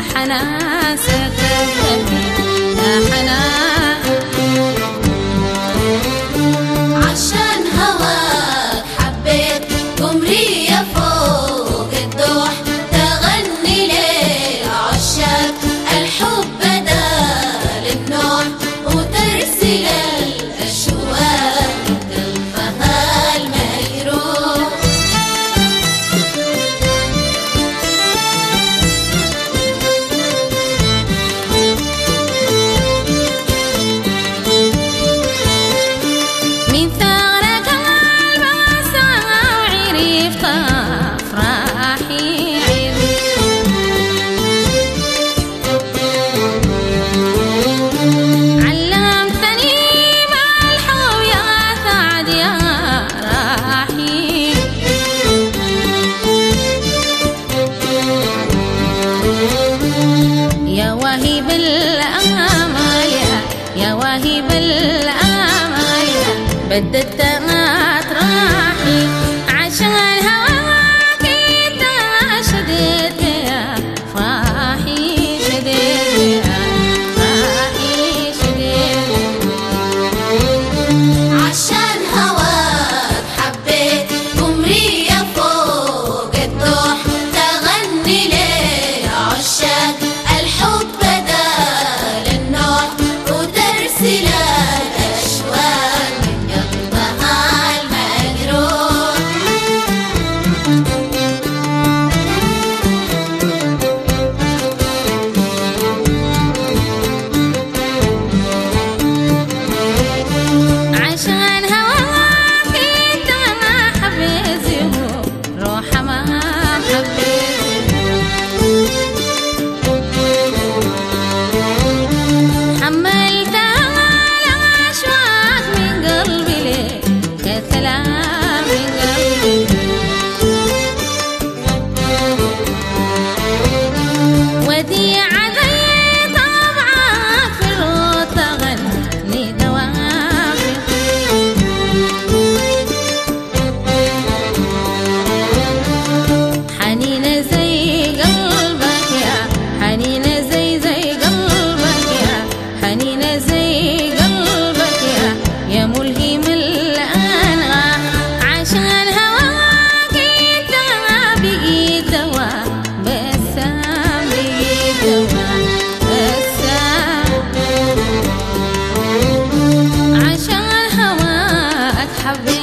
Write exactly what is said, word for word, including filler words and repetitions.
حنان سكتني يا حنان عشان هواك حبيت قمرية فوق الضوح تغني لعشاق الحب بدال النوح وترسل الأشواق قلبها المجروح. من ثغرك الباسع عرفت أفراحي علمتني بالحب يا سعد يا راحي يا واهب الأمال يا واهب الأمال بددت أطراحي عشان هواك انت شديت يا فرحي شديت يا فرحي شديت عشان هواك حبيت قمرية فوق الضوح تغني لعشاق الحب بدال النوح وترسل الأشواق من قلبها المجروح. عشان هواك انت ما حبيت روح ما حبيت حملت الأشواق من قلبي ليك يا سلام من قلبي وديعة زي طبعك في الروض تغني دوافي حنينة زي قلبك يا حنينة زي زي قلبك يا حنينة زي قلبك يا يا ملهم الأنغام عشان هواك انت بقيت دواء بسام بقيت دواء بسام عشان هواك حبيت